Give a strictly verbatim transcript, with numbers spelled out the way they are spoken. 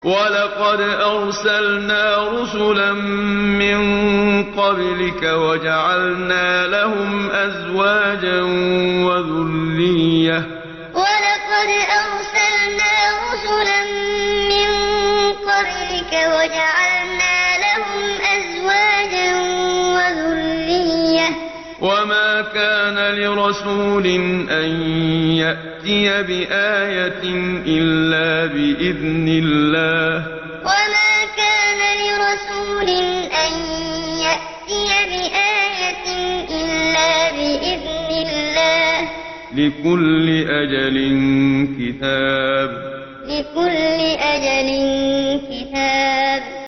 وَلَقَدْ أَرْسَلْنَا رُسُلًا مِّن قَبْلِكَ وَجَعَلْنَا لَهُمْ أَزْوَاجًا وَذُرِّيَّةً ۚ وَلَقَدْ أَرْسَلْنَا رُسُلًا مِّن قَبْلِكَ وَجَعَلْنَا لَهُمْ أَزْوَاجًا وَذُرِّيَّةً ۚ وَمَا كَانَ لِرَسُولٍ أَن يَأْتِيَ بِآيَةٍ إِلَّا بِإِذْنِ اللَّهِ ۚ وَمَا كَانَ لِرَسُولٍ أَن يَأْتِيَ بِآيَةٍ إِلَّا بِإِذْنِ اللَّهِ ۚ لِكُلِّ أَجَلٍ كِتَابٌ لِكُلِّ أَجَلٍ كِتَابٌ